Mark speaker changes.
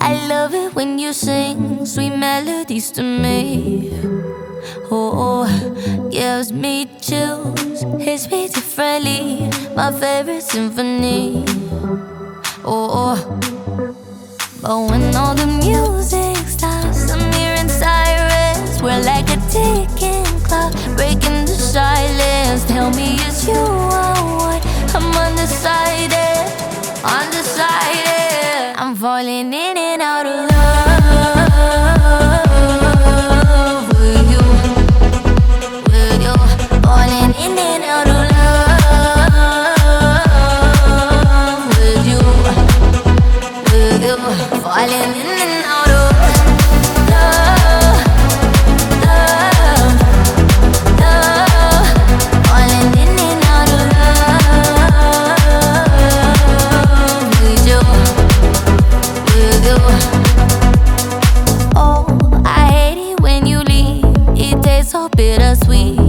Speaker 1: I love it when you sing sweet melodies to me. Oh, gives me chills, hits me differently. My favorite symphony. Oh, but when all the music stops, I'm hearing sirens. We're like a ticking clock, breaking the silence. Tell me it's you I want. I'm undecided, undecided. I'm falling in and out of love with you, with you. Falling in and out of love with you, with you. Falling in and out of love, love, love. Falling in and out of love with you, with you. Oh, I hate it when you leave. It tastes so bittersweet.